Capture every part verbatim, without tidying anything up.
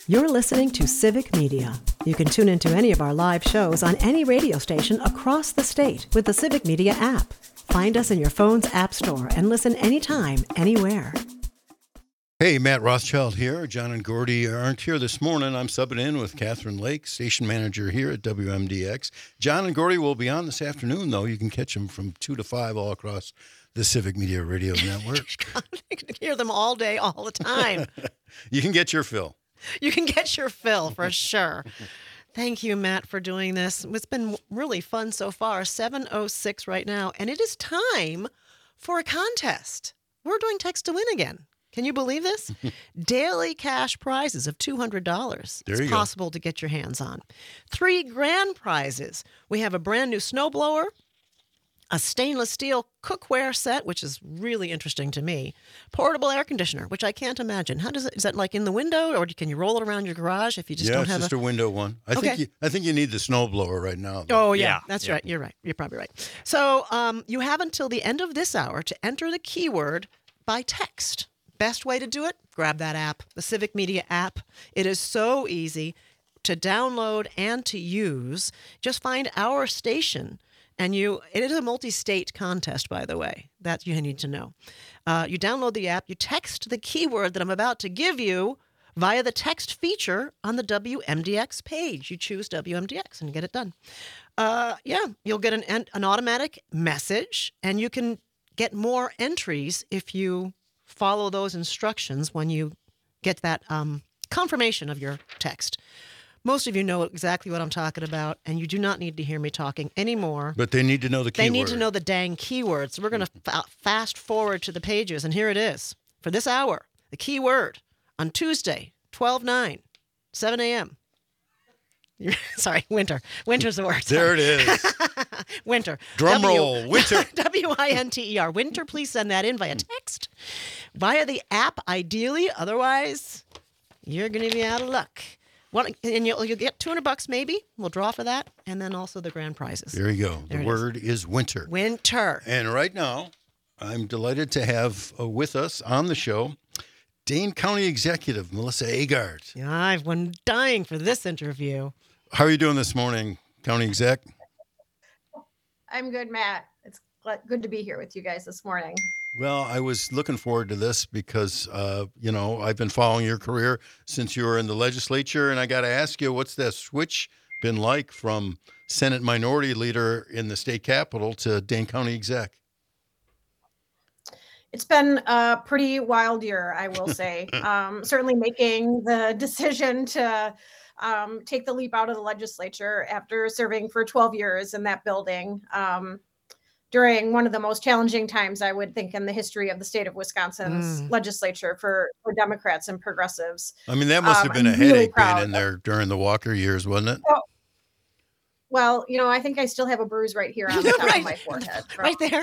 You're listening to Civic Media. You can tune into any of our live shows on any radio station across the state with the Civic Media app. Find us in your phone's app store and listen anytime, anywhere. Hey, Matt Rothschild here. John and Gordy aren't here this morning. I'm subbing in with Catherine Lake, station manager here at W M D X. John and Gordy will be on this afternoon, though. You can catch them from two to five all across the Civic Media Radio Network. You can hear them all day, all the time. You can get your fill. You can get your fill for sure. Thank you, Matt, for doing this. It's been really fun so far. seven oh six right now, and it is time for a contest. We're doing Text to Win again. Can you believe this? Daily cash prizes of two hundred dollars. There it's you go. possible to get your hands on. Three grand prizes. We have a brand new snowblower, a stainless steel cookware set, which is really interesting to me, portable air conditioner, which I can't imagine. How does it, is that like in the window, or can you roll it around your garage if you just yeah, don't it's have just a... a window one. I Okay. think you, I think you need the snowblower right now. though. Oh, yeah, Yeah, that's yeah. right. You're right. You're probably right. So um, you have until the end of this hour to enter the keyword by text. Best way to do it, grab that app, the Civic Media app. It is so easy to download and to use. Just find our station, and you, it is a multi-state contest, by the way, that you need to know. Uh, you download the app, you text the keyword that I'm about to give you via the text feature on the W M D X page. You choose W M D X and get it done. Uh, yeah, you'll get an, an automatic message, and you can get more entries if you follow those instructions when you get that um, confirmation of your text. Most of you know exactly what I'm talking about, and you do not need to hear me talking anymore. But they need to know the keyword. They need to know the dang keywords. So we're going to fa- fast forward to the pages, and here it is. For this hour, the keyword on Tuesday, twelve nine, seven a.m. Sorry, winter. Winter's the word. There it is. Winter. Drum W- roll. Winter. W I N T E R. Winter, please send that in via text. Via the app, ideally. Otherwise, you're going to be out of luck. One, and you'll, you'll get two hundred bucks maybe. We'll draw for that. And then also the grand prizes. There you go. There The it word is winter. Winter. And right now, I'm delighted to have uh, with us on the show Dane County Executive Melissa Agard. Yeah, I've been dying for this interview. How are you doing this morning, County Exec? I'm good, Matt. It's gl- good to be here with you guys this morning. Well, I was looking forward to this because, uh, you know, I've been following your career since you were in the legislature, and I got to ask you, what's that switch been like from Senate Minority Leader in the state capitol to Dane County Exec? It's been a pretty wild year, I will say. um, certainly making the decision to um, take the leap out of the legislature after serving for twelve years in that building um, during one of the most challenging times, I would think, in the history of the state of Wisconsin's Mm. legislature for, for Democrats and progressives. I mean, that must Um, have been I'm a really headache being proud in there during the Walker years, wasn't it? Well, you know, I think I still have a bruise right here on the top Right. of my forehead. from Right there.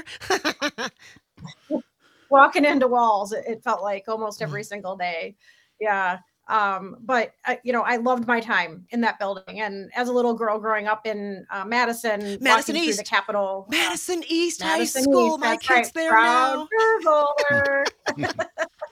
Walking into walls, it, it felt like almost every single day. Yeah. Um, but, uh, you know, I loved my time in that building. And as a little girl growing up in uh, Madison, Madison walking through East. the Capitol. uh, Madison East Madison High School. East, My that's kid's right. there Proud now. Burglar.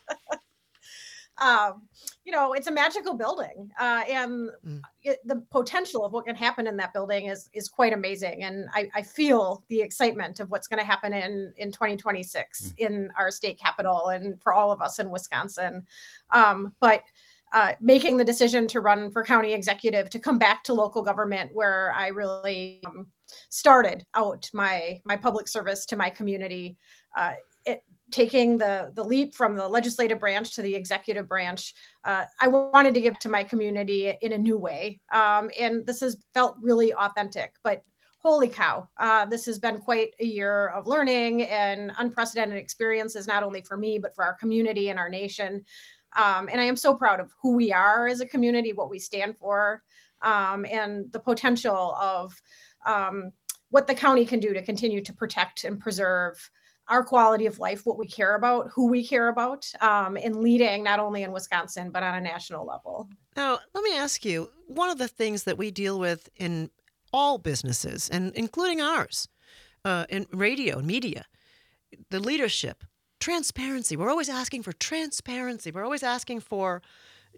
um, you know, it's a magical building, uh, and Mm. it, the potential of what can happen in that building is is quite amazing. And I, I feel the excitement of what's going to happen in in twenty twenty-six Mm. in our state capital and for all of us in Wisconsin. Um, but uh, making the decision to run for county executive, to come back to local government, where I really um, started out my my public service to my community. Uh, it, taking the the leap from the legislative branch to the executive branch, uh, I wanted to give to my community in a new way. Um, and this has felt really authentic, but holy cow, uh, this has been quite a year of learning and unprecedented experiences, not only for me, but for our community and our nation. Um, and I am so proud of who we are as a community, what we stand for, um, and the potential of um, what the county can do to continue to protect and preserve our quality of life, what we care about, who we care about, um, in leading not only in Wisconsin, but on a national level. Now, let me ask you, one of the things that we deal with in all businesses, and including ours, uh, in radio and media, the leadership, transparency. We're always asking for transparency. We're always asking for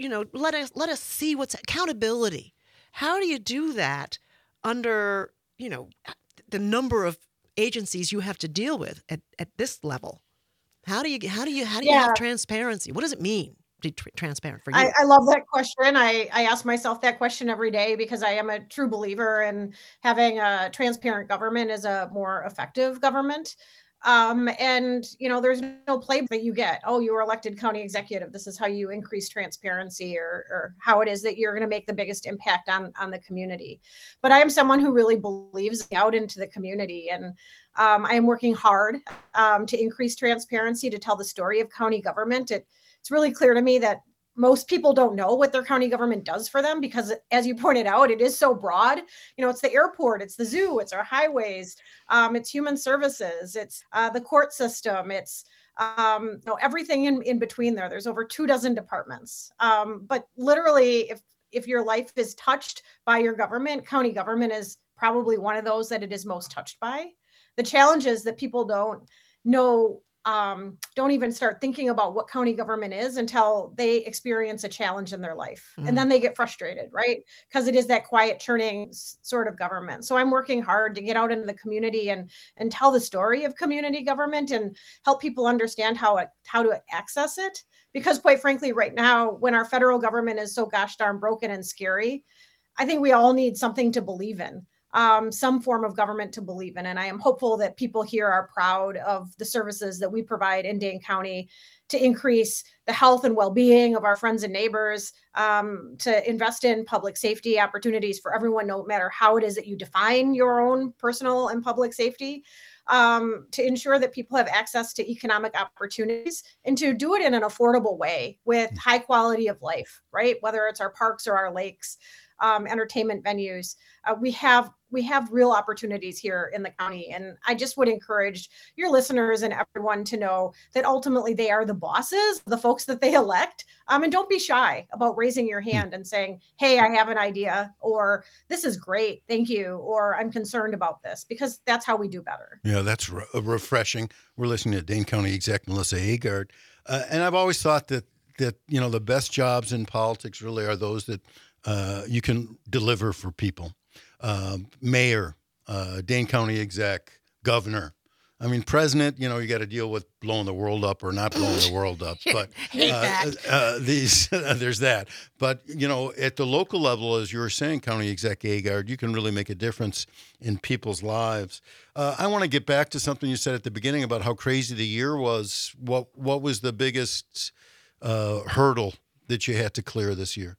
you know, let us let us see what's accountability. How do you do that under, you know, the number of agencies you have to deal with at, at this level? How do you how do you how do you Yeah. have transparency? What does it mean to be tr- transparent for you? I, I love that question. I, I ask myself that question every day because I am a true believer in having a transparent government is a more effective government. Um, and, you know, there's no playbook that you get. Oh, you were elected county executive. This is how you increase transparency or, or how it is that you're going to make the biggest impact on, on the community. But I am someone who really believes out into the community. And um, I am working hard um, to increase transparency, to tell the story of county government. It, it's really clear to me that most people don't know what their county government does for them because, as you pointed out, it is so broad. You know, it's the airport, it's the zoo, it's our highways, um, it's human services, it's uh, the court system, it's um, you know, everything in, in between there. There's over two dozen departments. Um, but literally, if if your life is touched by your government, county government is probably one of those that it is most touched by. The challenge is that people don't know um, don't even start thinking about what county government is until they experience a challenge in their life. Mm. And then they get frustrated, right? Because it is that quiet churning s- sort of government. So I'm working hard to get out into the community and, and tell the story of community government and help people understand how it, how to access it. Because quite frankly, right now, when our federal government is so gosh darn broken and scary, I think we all need something to believe in. Um, some form of government to believe in. And I am hopeful that people here are proud of the services that we provide in Dane County to increase the health and well-being of our friends and neighbors, um, to invest in public safety opportunities for everyone, no matter how it is that you define your own personal and public safety, um, to ensure that people have access to economic opportunities and to do it in an affordable way with high quality of life, right? Whether it's our parks or our lakes, um, entertainment venues. Uh, we have we have real opportunities here in the county. And I just would encourage your listeners and everyone to know that ultimately they are the bosses, the folks that they elect. Um, and don't be shy about raising your hand and saying, hey, I have an idea, or this is great, thank you, or I'm concerned about this, because that's how we do better. Yeah, that's re- refreshing. We're listening to Dane County Exec Melissa Agard. Uh, and I've always thought that, that, you know, the best jobs in politics really are those that uh, you can deliver for people. Uh, mayor, uh, Dane County exec, governor. I mean, president, you know, you got to deal with blowing the world up or not blowing the world up. But uh, uh, these, there's that. But, you know, at the local level, as you were saying, County Exec Agard, you can really make a difference in people's lives. Uh, I want to get back to something you said at the beginning about how crazy the year was. What, what was the biggest uh, hurdle that you had to clear this year?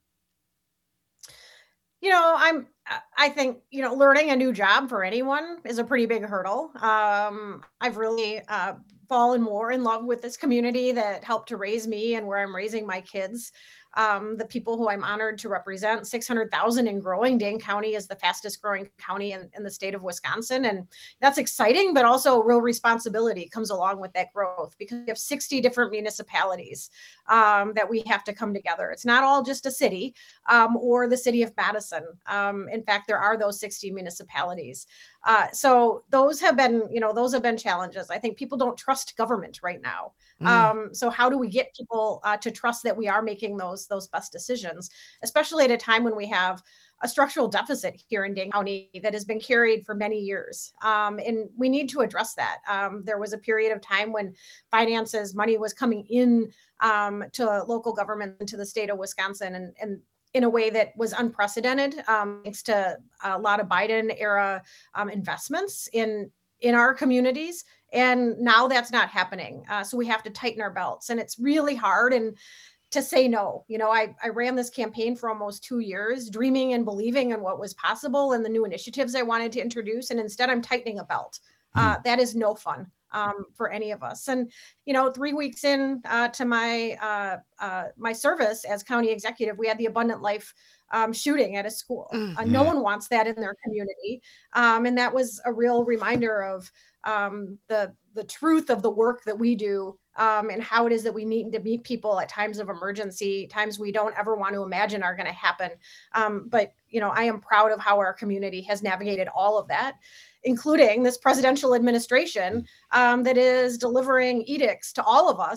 You know, I'm, I think, you know, learning a new job for anyone is a pretty big hurdle. Um, I've really uh, fallen more in love with this community that helped to raise me and where I'm raising my kids. Um, the people who I'm honored to represent, six hundred thousand and growing. Dane County is the fastest growing county in, in the state of Wisconsin. And that's exciting, but also real responsibility comes along with that growth, because we have sixty different municipalities um, that we have to come together. It's not all just a city um, or the city of Madison. Um, in fact, there are those sixty municipalities. Uh, so those have been, you know, those have been challenges. I think people don't trust government right now. Mm. Um, so how do we get people uh, to trust that we are making those those best decisions, especially at a time when we have a structural deficit here in Dane County that has been carried for many years. Um, and we need to address that. Um, there was a period of time when finances, money was coming in um, to local government, into the state of Wisconsin, and, and in a way that was unprecedented, um, thanks to a lot of Biden era um, investments in, in our communities. And now that's not happening. Uh, so we have to tighten our belts, and it's really hard. And to say no, you know, I, I ran this campaign for almost two years, dreaming and believing in what was possible and the new initiatives I wanted to introduce. And instead I'm tightening a belt. Uh, that is no fun um, for any of us. And, you know, three weeks in uh, to my uh, uh, my service as county executive, we had the Abundant Life um, shooting at a school. Mm-hmm. Uh, no one wants that in their community. Um, and that was a real reminder of um, the the truth of the work that we do, um, and how it is that we need to meet people at times of emergency, times we don't ever want to imagine are going to happen. Um, but, you know, I am proud of how our community has navigated all of that, including this presidential administration um, that is delivering edicts to all of us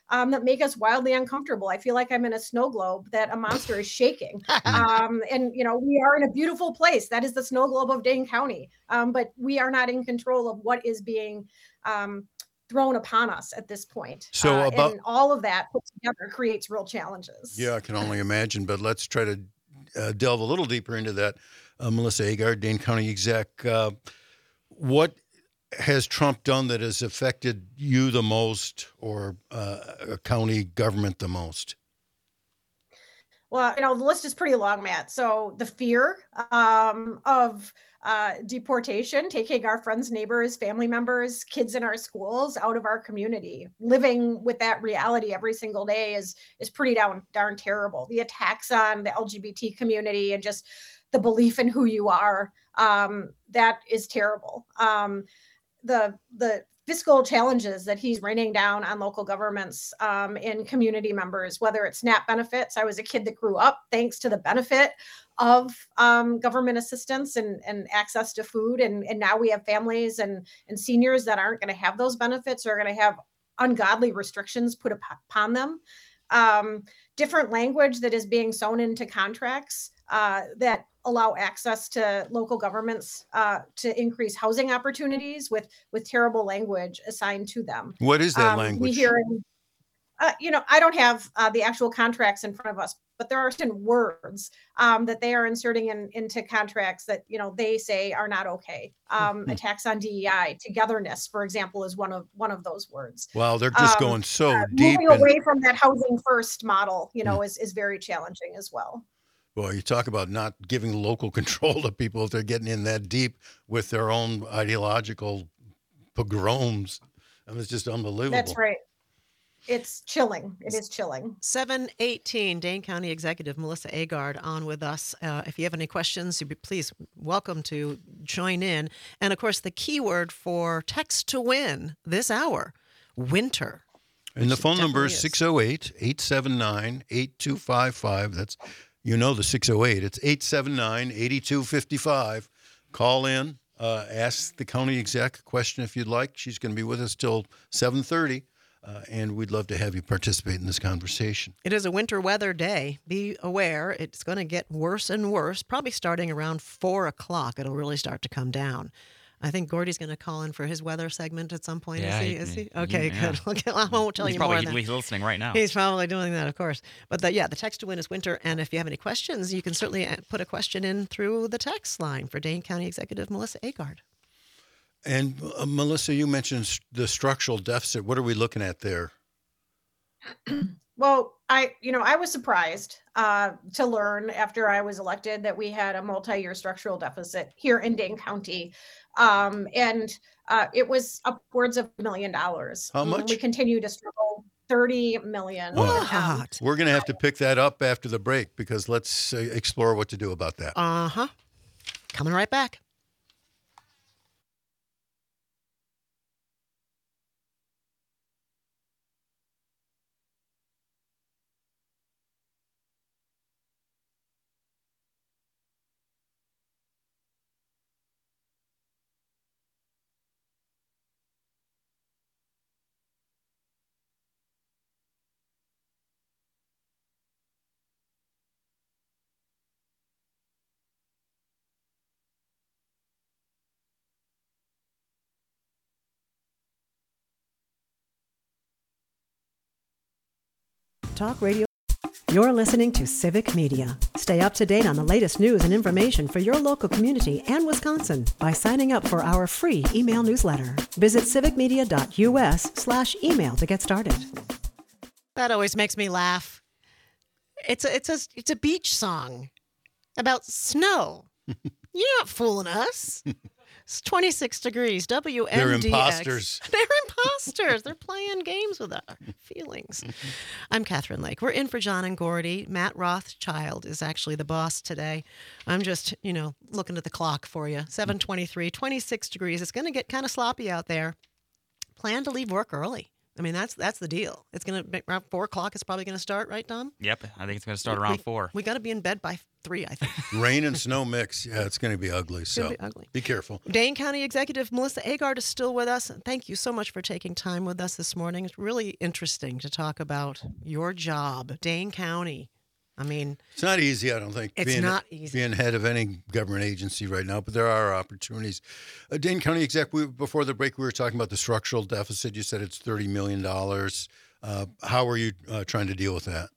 um, that make us wildly uncomfortable. I feel like I'm in a snow globe that a monster is shaking. Um, and, you know, we are in a beautiful place. That is the snow globe of Dane County. Um, but we are not in control of what is being um, thrown upon us at this point. So uh, about and all of that put together creates real challenges. Yeah, I can only imagine, but let's try to uh, delve a little deeper into that. Uh, Melissa Agard, Dane County exec. Uh, what has Trump done that has affected you the most, or uh, county government the most? Well, you know, the list is pretty long, Matt. So the fear um, of uh, deportation, taking our friends, neighbors, family members, kids in our schools out of our community, living with that reality every single day is is pretty darn, darn terrible. The attacks on the L G B T community and just the belief in who you are, um, that is terrible. Um, the the fiscal challenges that he's raining down on local governments um, and community members, whether it's SNAP benefits. I was a kid that grew up thanks to the benefit of um, government assistance and, and access to food. And, and now we have families and, and seniors that aren't going to have those benefits or are going to have ungodly restrictions put upon them. Um, different language that is being sewn into contracts uh, that allow access to local governments uh, to increase housing opportunities with with terrible language assigned to them. What is that um, language? We hear, uh, you know, I don't have uh, the actual contracts in front of us, but there are certain words um, that they are inserting in, into contracts that, you know, they say are not okay. Um, mm-hmm. Attacks on D E I, togetherness, for example, is one of one of those words. Wow, they're just um, going so uh, deep. Moving away and... from that housing first model, you know, mm-hmm. is is very challenging as well. Well, you talk about not giving local control to people if they're getting in that deep with their own ideological pogroms. I mean, it's just unbelievable. That's right. It's chilling. It is chilling. seven eighteen, Dane County Executive Melissa Agard on with us. Uh, if you have any questions, you'd be please welcome to join in. And, of course, the keyword for text to win this hour, winter. And the phone number is six oh eight, eight seven nine, eight two five five. That's... You know the six oh eight. It's eight seven nine, eight two five five. Call in. Uh, ask the county exec a question if you'd like. She's going to be with us till seven thirty, uh, and we'd love to have you participate in this conversation. It is a winter weather day. Be aware it's going to get worse and worse, probably starting around four o'clock. It'll really start to come down. I think Gordy's going to call in for his weather segment at some point. Yeah, is he? he, Is he? he Okay, yeah. good. Okay, well, I won't tell he's you probably, more. Than He's listening right now. He's probably doing that, of course. But the, yeah, the text to win is winter. And if you have any questions, you can certainly put a question in through the text line for Dane County Executive Melissa Agard. And uh, Melissa, you mentioned the structural deficit. What are we looking at there? Well, I, you know, I was surprised uh, to learn after I was elected that we had a multi-year structural deficit here in Dane County. Um, and uh, it was upwards of a million dollars. How much? We continue to struggle. thirty million. What? We're going to have to pick that up after the break because let's uh, explore what to do about that. Uh-huh. Coming right back. Talk Radio. You're listening to Civic Media. Stay up to date on the latest news and information for your local community and Wisconsin by signing up for our free email newsletter. Visit civicmedia.us slash email to get started. That always makes me laugh. It's a, it's a, it's a beach song about snow. You're not fooling us. It's twenty-six degrees, W M D X. They're imposters. They're imposters. They're playing games with our feelings. I'm Catherine Lake. We're in for John and Gordy. Matt Rothschild is actually the boss today. I'm just, you know, looking at the clock for you. seven twenty-three, twenty-six degrees. It's going to get kind of sloppy out there. Plan to leave work early. I mean, that's that's the deal. It's going to be around four o'clock. It's probably going to start, right, Tom? Yep, I think it's going to start We- around we- four. We got to be in bed by three, I think. Rain and snow mix. Yeah, it's going to be ugly. It's So going to be ugly. be careful. Dane County Executive Melissa Agard is still with us. Thank you so much for taking time with us this morning. It's really interesting to talk about your job, Dane County. I mean, It's not easy, I don't think. It's being, not easy. being head of any government agency right now, but there are opportunities. Uh, Dane County Exec, we, before the break, we were talking about the structural deficit. You said it's thirty million dollars. Uh, how are you uh, trying to deal with that?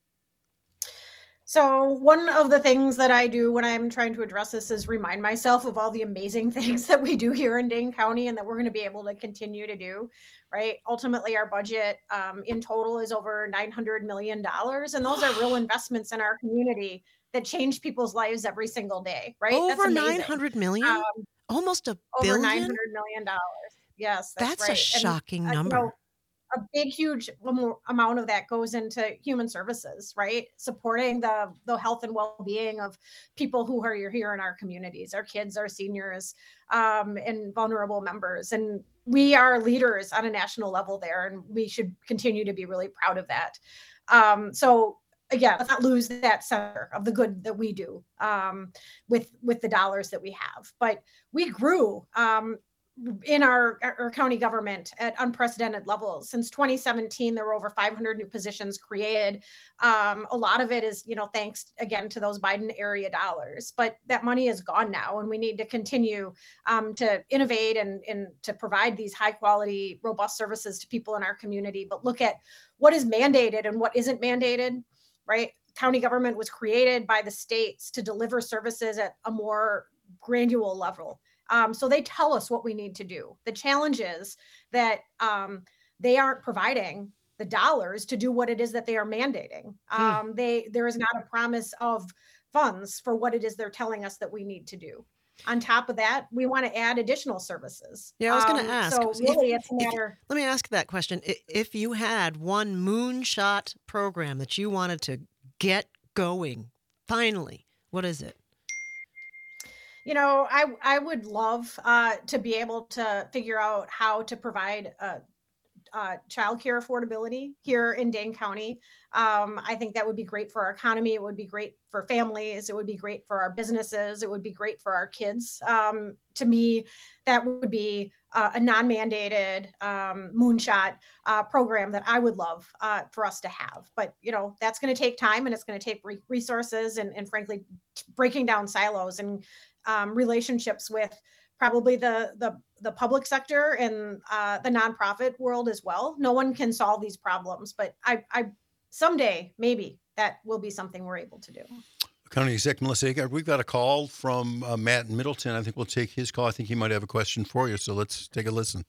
So one of the things that I do when I'm trying to address this is remind myself of all the amazing things that we do here in Dane County and that we're going to be able to continue to do, right? Ultimately, our budget um, in total is over nine hundred million dollars. And those are real investments in our community that change people's lives every single day, right? That's over amazing. nine hundred million? Um, Almost a over billion? nine hundred million dollars. Yes, that's, That's right. a And, shocking uh, you number. know, a big, huge amo- amount of that goes into human services, right? Supporting the the health and well-being of people who are here in our communities, our kids, our seniors, um, and vulnerable members. And we are leaders on a national level there, and we should continue to be really proud of that. Um, so again, let's not lose that center of the good that we do um, with with the dollars that we have. But we grew. Um, in our, our county government at unprecedented levels. Since twenty seventeen, there were over five hundred new positions created. Um, a lot of it is, you know, thanks again to those Biden area dollars, but that money is gone now, and we need to continue um, to innovate and, and to provide these high quality, robust services to people in our community. But look at what is mandated and what isn't mandated, right? County government was created by the states to deliver services at a more granular level. Um, so they tell us what we need to do. The challenge is that um, they aren't providing the dollars to do what it is that they are mandating. Um, hmm. They there is not a promise of funds for what it is they're telling us that we need to do. On top of that, we want to add additional services. Yeah, I was going um, to ask. So really, if, it's a matter. If, let me ask that question. If you had one moonshot program that you wanted to get going, finally, what is it? You know, I I would love uh, to be able to figure out how to provide uh, uh, childcare affordability here in Dane County. Um, I think that would be great for our economy. It would be great for families. It would be great for our businesses. It would be great for our kids. Um, to me, that would be uh, a non-mandated um, moonshot uh, program that I would love uh, for us to have. But, you know, that's going to take time, and it's going to take re- resources and, and frankly, breaking down silos and Um, relationships with probably the the the public sector and uh, the nonprofit world as well. No one can solve these problems, but I, I someday maybe that will be something we're able to do. County Executive Melissa Agard, we've got a call from uh, Matt in Middleton. I think we'll take his call. I think he might have a question for you, so let's take a listen.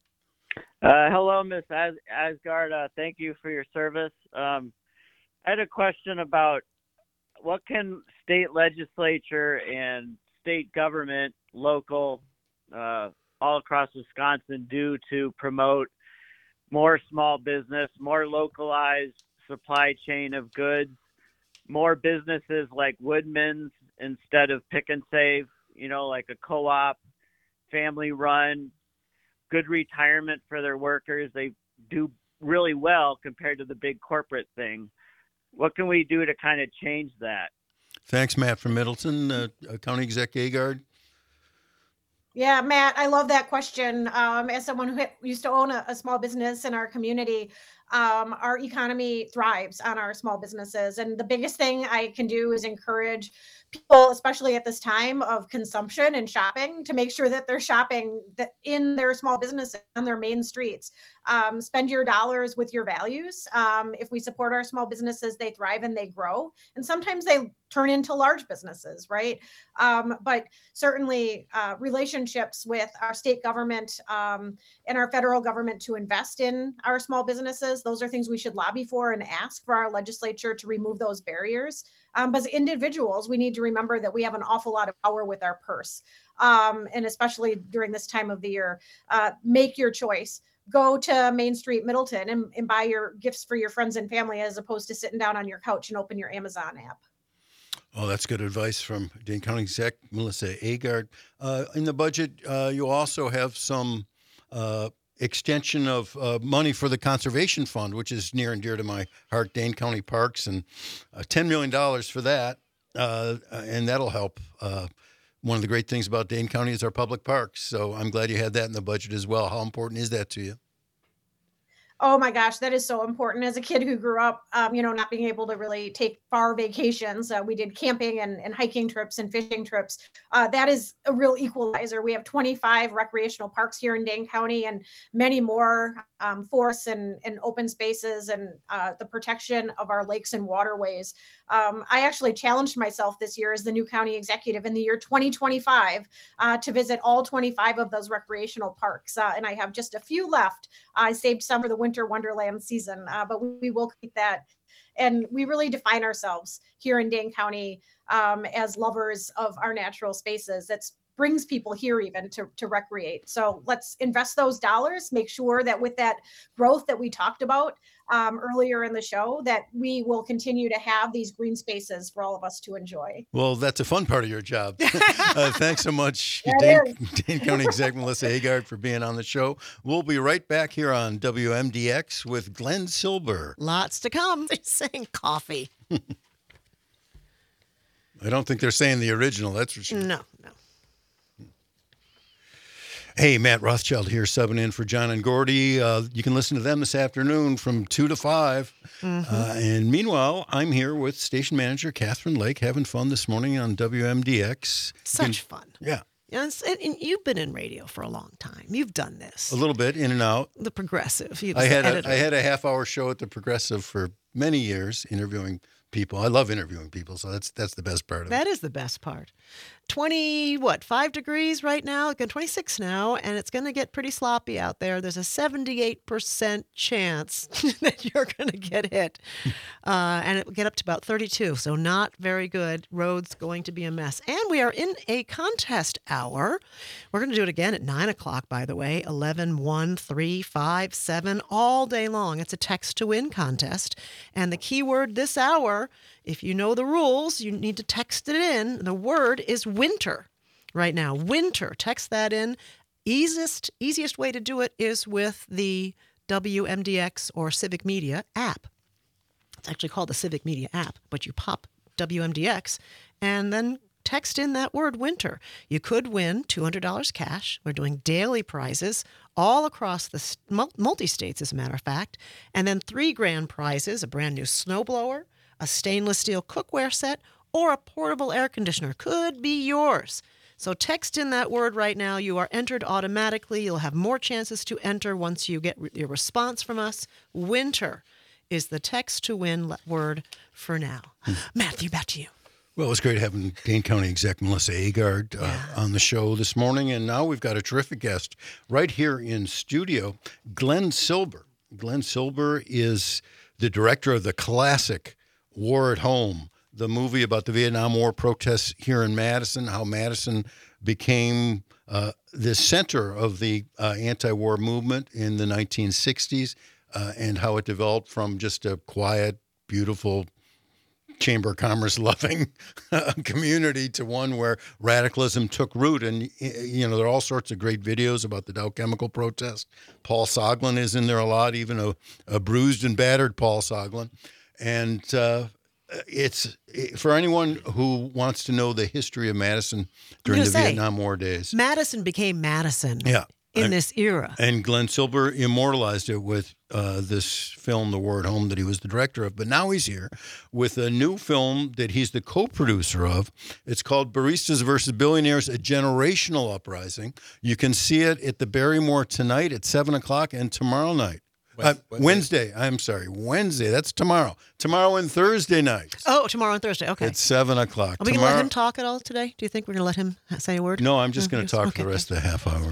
Uh, hello, Miz As- Asgard. Uh, thank you for your service. Um, I had a question about what can state legislature and state government, local, uh, all across Wisconsin do to promote more small business, more localized supply chain of goods, more businesses like Woodman's instead of Pick and Save, you know, like a co-op, family run, good retirement for their workers. They do really well compared to the big corporate thing. What can we do to kind of change that? Thanks, Matt from Middleton. Uh, County Exec Agard. Yeah, Matt, I love that question. Um, as someone who used to own a, a small business in our community, um, our economy thrives on our small businesses. And the biggest thing I can do is encourage people, especially at this time of consumption and shopping, to make sure that they're shopping that in their small businesses on their main streets. Um, spend your dollars with your values. Um, if we support our small businesses, they thrive and they grow. And sometimes they turn into large businesses, right? Um, but certainly uh, relationships with our state government um, and our federal government to invest in our small businesses, those are things we should lobby for and ask for our legislature to remove those barriers. Um, but as individuals, we need to remember that we have an awful lot of power with our purse. Um, and especially during this time of the year, uh, make your choice. Go to Main Street, Middleton, and, and buy your gifts for your friends and family as opposed to sitting down on your couch and open your Amazon app. Oh, that's good advice from Dane County Exec Melissa Agard. Uh, in the budget, uh, you also have some uh, extension of uh, money for the Conservation Fund, which is near and dear to my heart, Dane County Parks, and uh, ten million dollars for that. Uh, and that'll help. Uh, one of the great things about Dane County is our public parks. So I'm glad you had that in the budget as well. How important is that to you? Oh my gosh, that is so important. As a kid who grew up, um, you know, not being able to really take far vacations, uh, we did camping and, and hiking trips and fishing trips. Uh, that is a real equalizer. We have twenty-five recreational parks here in Dane County and many more um, forests and, and open spaces and uh, the protection of our lakes and waterways. Um, I actually challenged myself this year as the new county executive in the year twenty twenty-five uh, to visit all twenty-five of those recreational parks. Uh, and I have just a few left. I saved some for the winter wonderland season, uh, but we will keep that. And we really define ourselves here in Dane County um, as lovers of our natural spaces. That's brings people here even to, to recreate. So let's invest those dollars, make sure that with that growth that we talked about um, earlier in the show, that we will continue to have these green spaces for all of us to enjoy. Well, that's a fun part of your job. uh, thanks so much, That Dane, is. Dane County Exec Melissa Agard, for being on the show. We'll be right back here on W M D X with Glenn Silber. Lots to come. They're saying coffee. I don't think they're saying the original, that's for sure. No, no. Hey, Matt Rothschild here, subbing in for John and Gordy. Uh, you can listen to them this afternoon from two to five. Mm-hmm. Uh, and meanwhile, I'm here with station manager Catherine Lake, having fun this morning on W M D X. Such can, fun. Yeah. Yes, and, and you've been in radio for a long time. You've done this. A little bit, in and out. The Progressive. You I had a, I had a half-hour show at the Progressive for many years, interviewing people. I love interviewing people, so that's that's the best part of that it. That is the best part. twenty, what, five degrees right now? It's twenty-six now, and it's going to get pretty sloppy out there. There's a seventy-eight percent chance that you're going to get hit. Uh, and it will get up to about thirty-two, so not very good. Roads going to be a mess. And we are in a contest hour. We're going to do it again at nine o'clock, by the way, eleven, one, three, five, seven, all day long. It's a text-to-win contest. And the keyword this hour, if you know the rules, you need to text it in. The word is winter right now. Winter. Text that in. Easiest, easiest way to do it is with the W M D X or Civic Media app. It's actually called the Civic Media app, but you pop W M D X and then text in that word winter. You could win two hundred dollars cash. We're doing daily prizes all across the multi-states, as a matter of fact. And then three grand prizes, a brand new snowblower, a stainless steel cookware set, or a portable air conditioner could be yours. So text in that word right now. You are entered automatically. You'll have more chances to enter once you get your response from us. Winter is the text to win word for now. Hmm. Matthew, back to you. Well, it was great having Dane County Exec Melissa Agard uh, yeah. on the show this morning. And now we've got a terrific guest right here in studio, Glenn Silber. Glenn Silber is the director of the classic War at Home, the movie about the Vietnam War protests here in Madison, how Madison became uh, the center of the uh, anti-war movement in the nineteen sixties, uh, and how it developed from just a quiet, beautiful, Chamber of Commerce loving community to one where radicalism took root. And, you know, there are all sorts of great videos about the Dow Chemical protest. Paul Soglin is in there a lot, even a, a bruised and battered Paul Soglin. And uh, it's for anyone who wants to know the history of Madison during the say, Vietnam War days. Madison became Madison. Yeah. In and, this era. And Glenn Silber immortalized it with uh, this film, The War at Home, that he was the director of. But now he's here with a new film that he's the co-producer of. It's called Baristas versus Billionaires, A Generational Uprising. You can see it at the Barrymore tonight at seven o'clock and tomorrow night. Uh, Wednesday. Wednesday. I'm sorry. Wednesday. That's tomorrow. Tomorrow and Thursday night. Oh, tomorrow and Thursday. Okay. It's seven o'clock. Are we going to let him talk at all today? Do you think we're going to let him say a word? No, I'm just no, going to talk okay. for the rest of the half hour.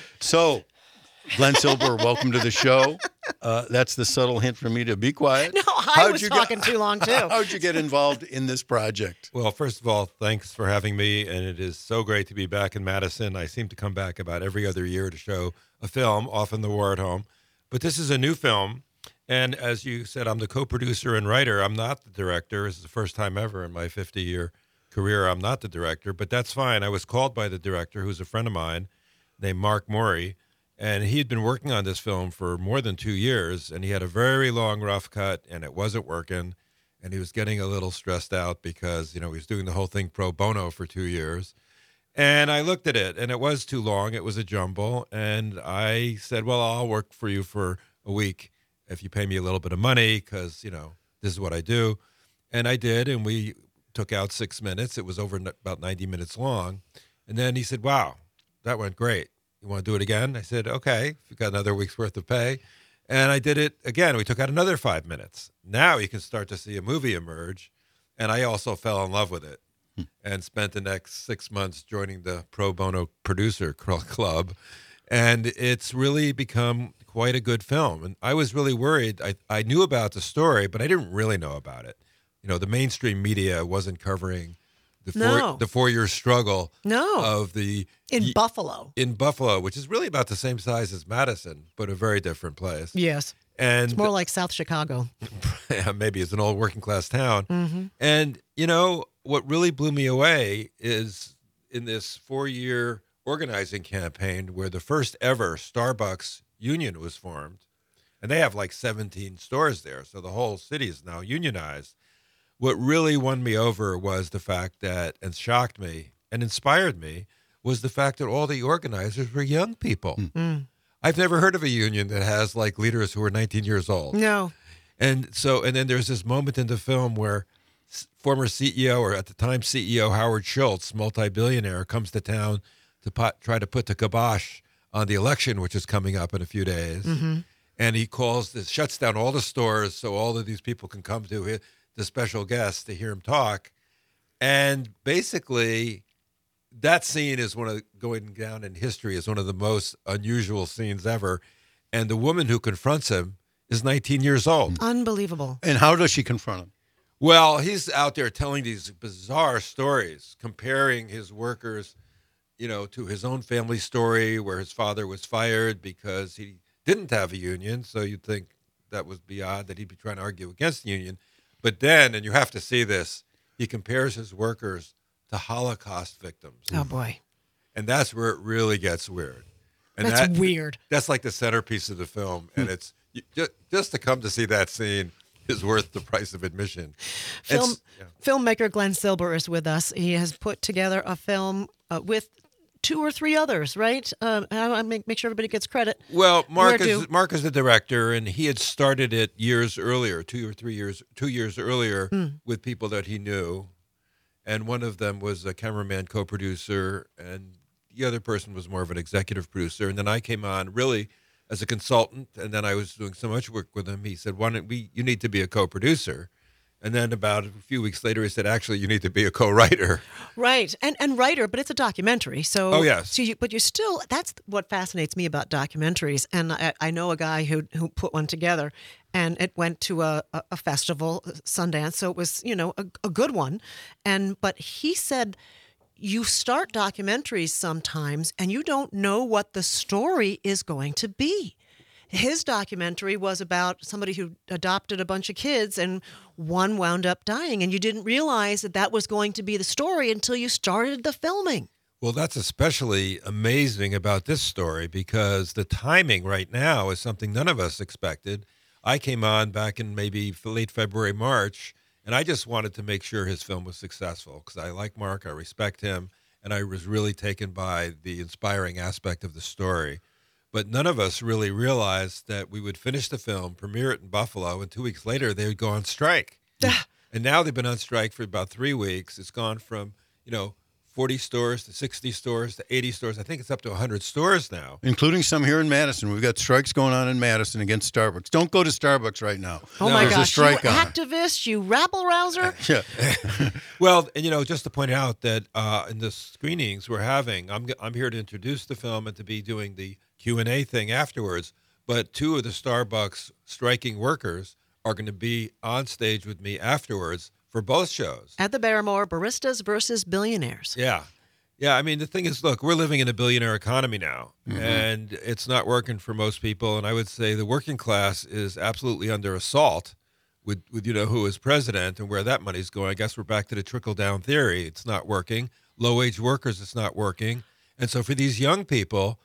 So, Glenn Silber, welcome to the show. Uh, that's the subtle hint for me to be quiet. No, I How'd was you talking get, too long, too. How'd you get involved in this project? Well, first of all, thanks for having me, and it is so great to be back in Madison. I seem to come back about every other year to show a film, often The War at Home. But this is a new film. And as you said, I'm the co-producer and writer. I'm not the director. This is the first time ever in my fifty-year career I'm not the director, but that's fine. I was called by the director, who's a friend of mine, named Mark Murray, And he had been working on this film for more than two years, and he had a very long rough cut, and it wasn't working. And he was getting a little stressed out because, you know, he was doing the whole thing pro bono for two years. And I looked at it, and it was too long. It was a jumble. And I said, well, I'll work for you for a week if you pay me a little bit of money because, you know, this is what I do. And I did, and we took out six minutes. It was over n- about ninety minutes long. And then he said, wow, that went great. You want to do it again? I said, okay, you've got another week's worth of pay. And I did it again. We took out another five minutes. Now you can start to see a movie emerge. And I also fell in love with it hmm. and spent the next six months joining the pro bono producer club. And it's really become quite a good film. And I was really worried. I, I knew about the story, but I didn't really know about it. You know, the mainstream media wasn't covering the four, No. the four-year struggle No. of the In y- Buffalo. in Buffalo, which is really about the same size as Madison, but a very different place. Yes. And It's more like South Chicago. maybe it's an old working class town. Mm-hmm. And, you know, what really blew me away is in this four-year organizing campaign where the first ever Starbucks union was formed, and they have like seventeen stores there, so the whole city is now unionized. What really won me over was the fact that, and shocked me and inspired me, was the fact that all the organizers were young people. Mm. I've never heard of a union that has like leaders who are nineteen years old. No. And so, and then there's this moment in the film where s- former C E O, or at the time C E O Howard Schultz, multi-billionaire, comes to town to pot, try to put the kibosh on the election, which is coming up in a few days. Mm-hmm. And he calls this, shuts down all the stores so all of these people can come to it, the special guests to hear him talk. And basically, that scene is one of going down in history as one of the most unusual scenes ever. And the woman who confronts him is nineteen years old. Unbelievable. And how does she confront him? Well, he's out there telling these bizarre stories, comparing his workers, you know, to his own family story where his father was fired because he didn't have a union. So you'd think that would be odd that he'd be trying to argue against the union. But then, and you have to see this, he compares his workers to Holocaust victims. Oh, boy. And that's where it really gets weird. And That's that, weird. That's like the centerpiece of the film. And it's you, just, just to come to see that scene is worth the price of admission. Film, It's- yeah. Filmmaker Glenn Silber is with us. He has put together a film uh, with two or three others, right? Um, I want to make, make sure everybody gets credit. Well, Mark Where is do- Mark is the director, and he had started it years earlier, two or three years, two years earlier, with people that he knew, and one of them was a cameraman, co-producer, and the other person was more of an executive producer. And then I came on really as a consultant, and then I was doing so much work with him. He said, "Why don't we? You need to be a co-producer." And then about a few weeks later, he said, "Actually, you need to be a co-writer." Right, and and writer, but it's a documentary. So, Oh, yes. So you, but you still, that's what fascinates me about documentaries. And I, I know a guy who who put one together, and it went to a, a, a festival, Sundance. So it was, you know, a, a good one. And but he said, you start documentaries sometimes, and you don't know what the story is going to be. His documentary was about somebody who adopted a bunch of kids and one wound up dying, and you didn't realize that that was going to be the story until you started the filming. Well, that's especially amazing about this story because the timing right now is something none of us expected. I came on back in maybe late February, March, and I just wanted to make sure his film was successful because I like Mark, I respect him, and I was really taken by the inspiring aspect of the story. But none of us really realized that we would finish the film, premiere it in Buffalo, and two weeks later they would go on strike. And now they've been on strike for about three weeks. It's gone from, you know, forty stores to sixty stores to eighty stores. I think it's up to one hundred stores now. Including some here in Madison. We've got strikes going on in Madison against Starbucks. Don't go to Starbucks right now. Oh, my There's a gosh. strike you on. activist, you rabble-rouser. Yeah. Well, and you know, just to point out that uh, in the screenings we're having, I'm I'm here to introduce the film and to be doing the Q and A thing afterwards. But two of the Starbucks striking workers are going to be on stage with me afterwards for both shows. At the Barrymore, Baristas versus Billionaires. Yeah. Yeah. I mean, the thing is, look, we're living in a billionaire economy now, Mm-hmm. and it's not working for most people. And I would say the working class is absolutely under assault with, with you know, who is president and where that money's going. I guess we're back to the trickle-down theory. It's not working. Low-wage workers, it's not working. And so for these young people,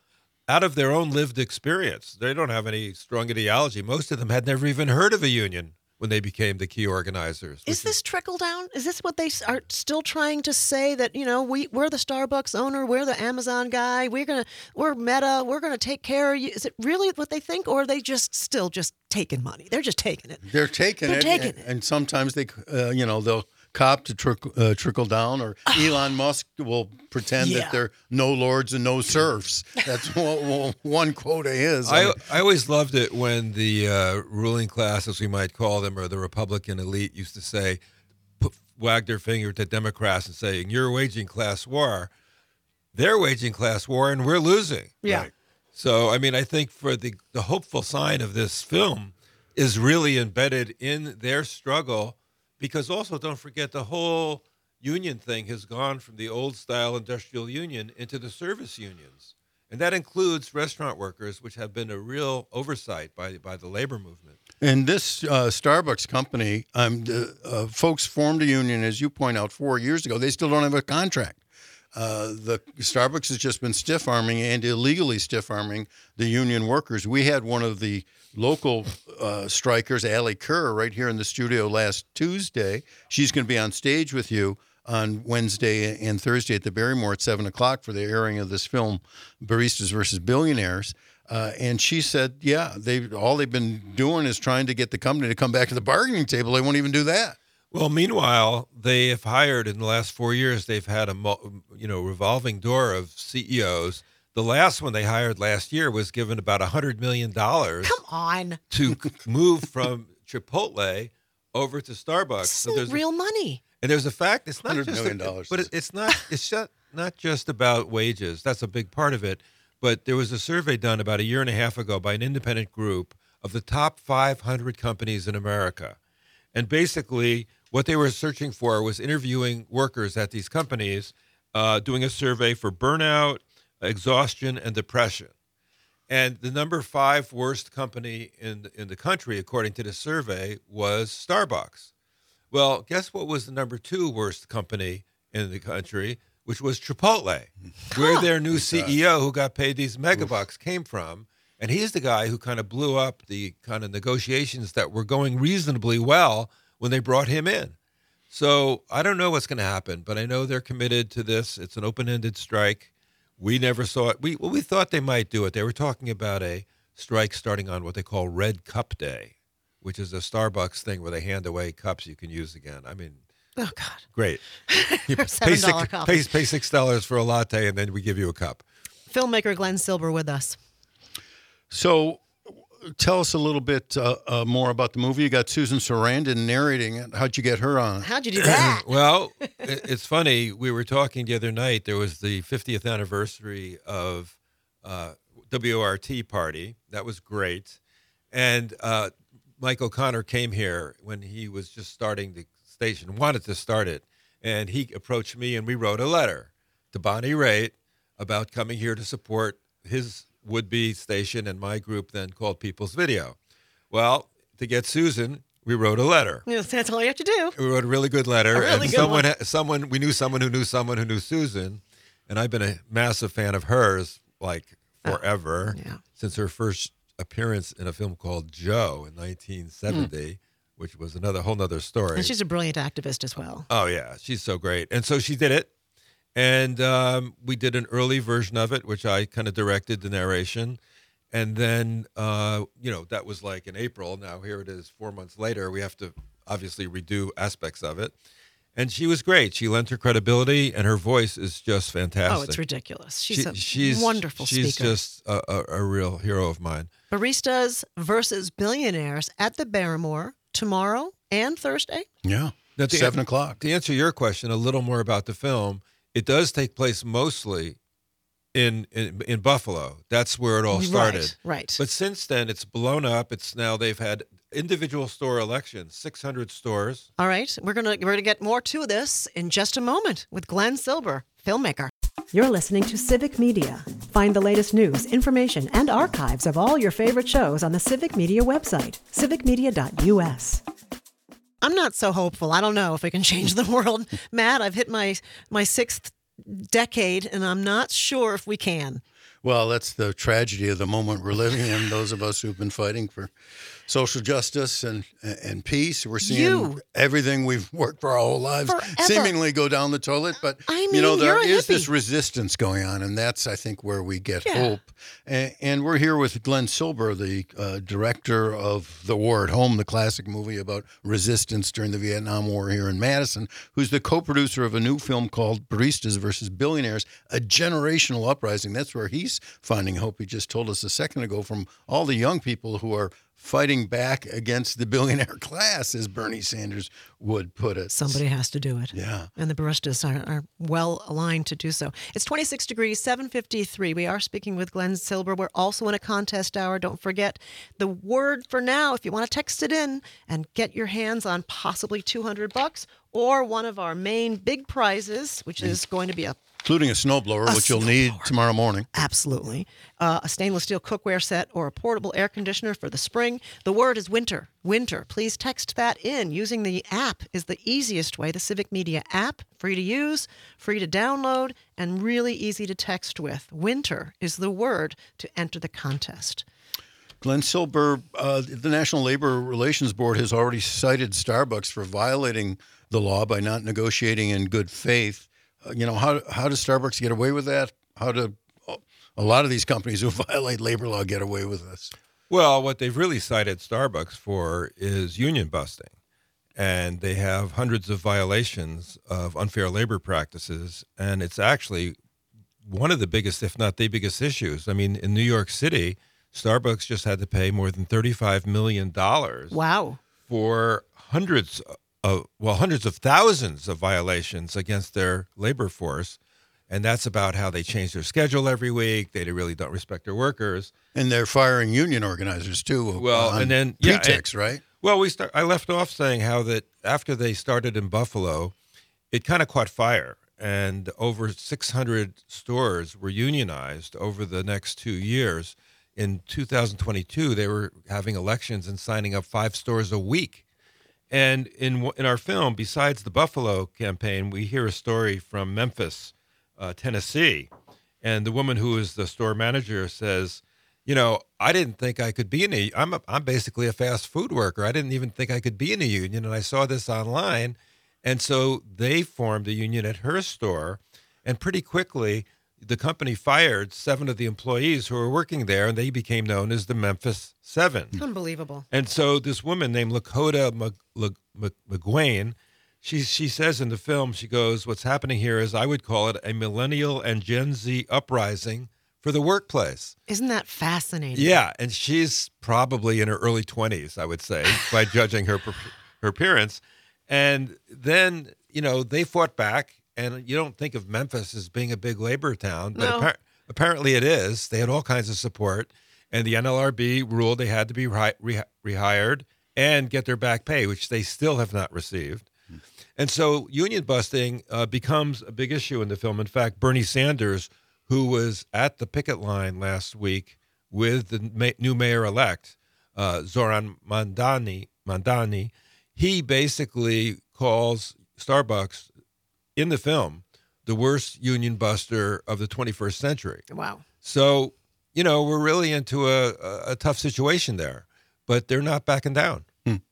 out of their own lived experience. They don't have any strong ideology. Most of them had never even heard of a union when they became the key organizers. Is this trickle down? Is this what they s- are still trying to say, that, you know, we, we're the Starbucks owner, we're the Amazon guy, we're going to, we're Meta, we're going to take care of you? Is it really what they think, or are they just still just taking money? They're just taking it. They're taking They're it, taking and, it. and sometimes they, uh, you know, they'll cop to trickle, uh, trickle down, or Elon Musk will pretend Yeah. that they're no lords and no serfs. That's one, one quote of his. I I, mean, I always loved it when the uh, ruling class, as we might call them, or the Republican elite used to say, put, wag their finger to Democrats and saying, you're waging class war. They're waging class war and we're losing. Yeah. Right. So, I mean, I think for the, the hopeful sign of this film is really embedded in their struggle, because also don't forget the whole union thing has gone from the old style industrial union into the service unions. And that includes restaurant workers, which have been a real oversight by, by the labor movement. And this uh, Starbucks company, um, the, uh, folks formed a union, as you point out, four years ago. They still don't have a contract. Uh, the Starbucks has just been stiff arming and illegally stiff arming the union workers. We had one of the local uh, strikers, Allie Kerr, right here in the studio last Tuesday. She's going to be on stage with you on Wednesday and Thursday at the Barrymore at seven o'clock for the airing of this film, Baristas versus Billionaires. Uh, and she said, yeah, they all they've been doing is trying to get the company to come back to the bargaining table. They won't even do that. Well, meanwhile, they have hired in the last four years, they've had a mo- you know revolving door of C E Os. The last one they hired last year was given about one hundred million dollars Come on. to move from Chipotle over to Starbucks. This So isn't there's a, real money. and there's a fact. It's not one hundred just million a- dollars. but it, it's not. It's just not just about wages. That's a big part of it. But there was a survey done about a year and a half ago by an independent group of the top five hundred companies in America, and basically what they were searching for was interviewing workers at these companies, uh, doing a survey for burnout, exhaustion, and depression. And the number five worst company in in the country, according to the survey, was Starbucks. Well, guess what was the number two worst company in the country, which was Chipotle, where their new C E O, who got paid these megabucks, came from. And he's the guy who kind of blew up the kind of negotiations that were going reasonably well when they brought him in. So I don't know what's going to happen, but I know they're committed to this. It's an open-ended strike. We never saw it. We well, we thought they might do it. They were talking about a strike starting on what they call Red Cup Day, which is a Starbucks thing where they hand away cups you can use again. I mean, Oh, God. great. You For pay, seven dollar six, coffee. pay, pay six dollars for a latte, and then we give you a cup. Filmmaker Glenn Silber with us. So tell us a little bit uh, uh, more about the movie. You got Susan Sarandon narrating it. How'd you get her on? How'd you do that? Well, it- it's funny. We were talking the other night. There was the fiftieth anniversary of uh, W O R T party. That was great. And uh, Mike O'Connor came here when he was just starting the station, wanted to start it. And he approached me, and we wrote a letter to Bonnie Raitt about coming here to support his would-be station and my group then called People's Video. Well, to get Susan, we wrote a letter. Yes, that's all you have to do. We wrote a really good letter, A really and good someone, one. someone, we knew someone who knew someone who knew Susan, and I've been a massive fan of hers like forever, yeah. since her first appearance in a film called Joe in nineteen seventy, which was another whole nother story. And she's a brilliant activist as well. Oh yeah, she's so great, and so she did it, and um, we did an early version of it, which I kind of directed the narration. And then, uh, you know, that was like in April. Now here it is four months later. We have to obviously redo aspects of it. And she was great. She lent her credibility, and her voice is just fantastic. Oh, it's ridiculous. She's She- a she's, wonderful she's speaker. just a, a, a real hero of mine. Baristas versus Billionaires at the Barrymore tomorrow and Thursday. Yeah, Now, to, seven o'clock. to answer your question a little more about the film, it does take place mostly in in, in Buffalo. That's where it all started. Right, right. But since then, it's blown up. It's now they've had individual store elections, six hundred stores. All right, we're gonna we're gonna get more to this in just a moment with Glenn Silber, filmmaker. You're listening to Civic Media. Find the latest news, information, and archives of all your favorite shows on the Civic Media website, civic media dot u s. I'm not so hopeful. I don't know if we can change the world, Matt. I've hit my my sixth decade, and I'm not sure if we can. Well, that's the tragedy of the moment we're living in. Those of us who've been fighting for social justice and and peace, we're seeing You. everything we've worked for our whole lives Forever. seemingly go down the toilet. But I you know, mean, there you're a is this hippie. resistance going on, and that's I think where we get Yeah. hope. And, and we're here with Glenn Silber, the uh, director of The War at Home, the classic movie about resistance during the Vietnam War here in Madison, who's the co-producer of a new film called Baristas versus Billionaires, a generational uprising. That's where he's finding hope. He just told us a second ago from all the young people who are fighting back against the billionaire class, as Bernie Sanders would put it. Somebody has to do it. Yeah. And the baristas are, are well aligned to do so. It's twenty-six degrees, seven fifty-three. We are speaking with Glenn Silber. We're also in a contest hour. Don't forget the word for now, if you want to text it in and get your hands on possibly two hundred bucks or one of our main big prizes, which is going to be a Including a snowblower, A which you'll need snowblower. tomorrow morning. Absolutely. Uh, a stainless steel cookware set or a portable air conditioner for the spring. The word is winter. Winter. Please text that in. Using the app is the easiest way. The Civic Media app, free to use, free to download, and really easy to text with. Winter is the word to enter the contest. Glenn Silber, uh, the National Labor Relations Board has already cited Starbucks for violating the law by not negotiating in good faith. Uh, you know, how how does Starbucks get away with that? How do a lot of these companies who violate labor law get away with this? Well, what they've really cited Starbucks for is union busting. And they have hundreds of violations of unfair labor practices. And it's actually one of the biggest, if not the biggest issues. I mean, in New York City, Starbucks just had to pay more than thirty-five million dollars Wow. for hundreds of, well, hundreds of thousands of violations against their labor force. And that's about how they change their schedule every week. They really don't respect their workers. And they're firing union organizers too. Well, on and then yeah, pretext, right? Well, we start. I left off saying how that after they started in Buffalo, it kind of caught fire, and over six hundred stores were unionized over the next two years. In two thousand twenty-two, they were having elections and signing up five stores a week. And in in our film, besides the Buffalo campaign, we hear a story from Memphis, uh, Tennessee, and the woman who is the store manager says, you know, I didn't think I could be in a, I'm, a, I'm basically a fast food worker. I didn't even think I could be in a union. And I saw this online. And so they formed a union at her store. And pretty quickly, the company fired seven of the employees who were working there, and they became known as the Memphis Seven. Unbelievable. And so this woman named Lakota Mc- Mc- Mc- McGuane, she, she says in the film, she goes, what's happening here is I would call it a millennial and Gen Z uprising for the workplace. Isn't that fascinating? Yeah, and she's probably in her early twenties, I would say, by judging her her appearance. And then, you know, they fought back, and you don't think of Memphis as being a big labor town, but No. appar- apparently it is. They had all kinds of support, and the N L R B ruled they had to be re- re- rehired and get their back pay, which they still have not received. And so union busting uh, becomes a big issue in the film. In fact, Bernie Sanders, who was at the picket line last week with the ma- new mayor-elect, uh, Zoran Mandani, Mandani, he basically calls Starbucks in the film the worst union buster of the twenty-first century. Wow. So, you know, we're really into a, a, a tough situation there, but they're not backing down.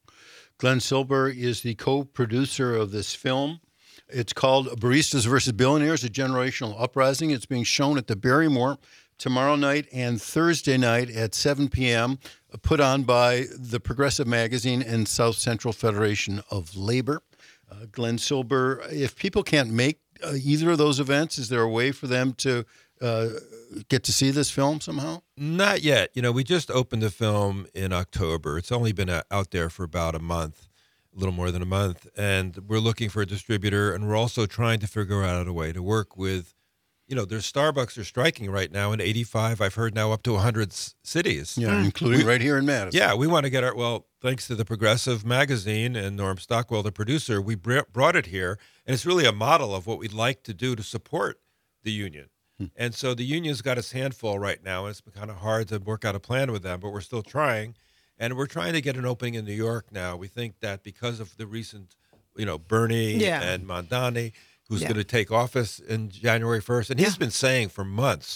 Glenn Silber is the co-producer of this film. It's called Baristas versus Billionaires, a generational uprising. It's being shown at the Barrymore tomorrow night and Thursday night at seven p.m., put on by the Progressive Magazine and South Central Federation of Labor. Uh, Glenn Silber, if people can't make uh, either of those events, is there a way for them to uh, get to see this film somehow? Not yet. You know, we just opened the film in October. It's only been uh, out there for about a month, a little more than a month. And we're looking for a distributor. And we're also trying to figure out a way to work with, you know, there's Starbucks are striking right now in eighty-five, I've heard now up to one hundred s- cities. Yeah, including We- right here in Madison. Yeah, we want to get our, well, thanks to the Progressive Magazine and Norm Stockwell, the producer, we br- brought it here. And it's really a model of what we'd like to do to support the union. And so the union's got its handful right now, and it's been kind of hard to work out a plan with them, but we're still trying. And we're trying to get an opening in New York now. We think that because of the recent, you know, Bernie Yeah. and Mondani, who's Yeah. going to take office in January first, and he's Yeah. been saying for months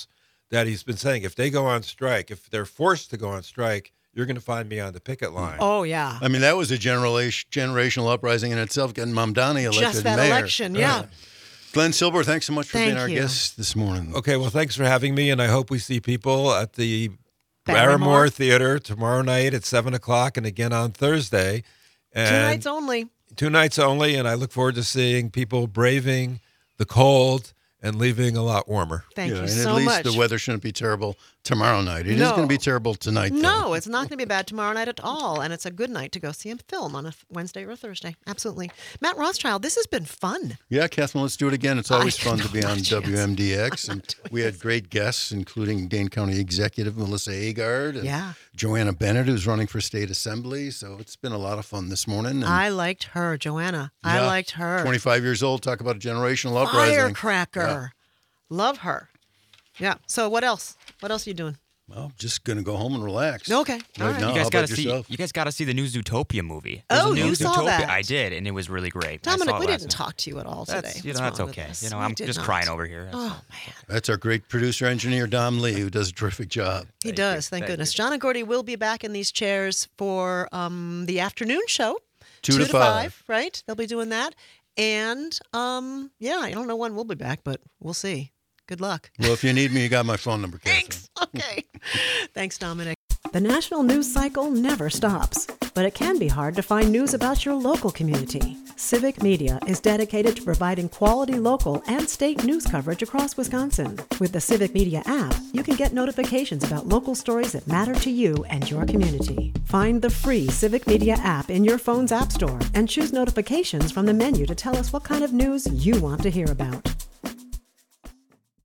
that he's been saying, if they go on strike, if they're forced to go on strike, you're going to find me on the picket line. Oh, yeah. I mean, that was a generation, generational uprising in itself, getting Mamdani elected Just that mayor. election, yeah. Right. Glenn Silber, thanks so much for Thank being our you. guest this morning. Okay, well, thanks for having me, and I hope we see people at the Barrymore. Barrymore Theater tomorrow night at seven o'clock and again on Thursday. And Two nights only. Two nights only, and I look forward to seeing people braving the cold and leaving a lot warmer. Thank Yeah, you and so at least much. the weather shouldn't be terrible tomorrow night. It is No. going to be terrible tonight, though. No, it's not going to be bad tomorrow night at all. And it's a good night to go see a film on a th- Wednesday or a Thursday. Absolutely. Matt Rothschild, this has been fun. Yeah, Catherine, let's do it again. It's always I fun know, to be not on a chance. W M D X. I'm And not doing we had great guests, including Dane County Executive Melissa Agard and Yeah. Joanna Bennett, who's running for state assembly. So it's been a lot of fun this morning. And I liked her, Joanna. I yeah, liked her. twenty-five years old. Talk about a generational uprising. Firecracker. Love her. Yeah. So what else? What else are you doing? Well, just going to go home and relax. Okay. Right All right. now, You how guys got about to see. yourself? You guys got to see the new Zootopia movie. There's Oh, a new you saw Zootopia. that. I did, and it was really great. I Dominic, saw it we last didn't night. talk to you at all today. That's, you What's know, that's wrong with okay. us? You know, We I'm did just not. crying over here. That's Oh, all. man. That's our great producer engineer, Dom Lee, who does a terrific job. He Thank does. you. Thank Thank goodness. you. John and Gordy will be back in these chairs for um, the afternoon show. Two to five. Right? They'll be doing that. And um, yeah, I don't know when we'll be back, but we'll see. Good luck. Well, if you need me, you got my phone number, Catherine. Thanks. Okay. Thanks, Dominic. The national news cycle never stops, but it can be hard to find news about your local community. Civic Media is dedicated to providing quality local and state news coverage across Wisconsin. With the Civic Media app, you can get notifications about local stories that matter to you and your community. Find the free Civic Media app in your phone's app store and choose notifications from the menu to tell us what kind of news you want to hear about.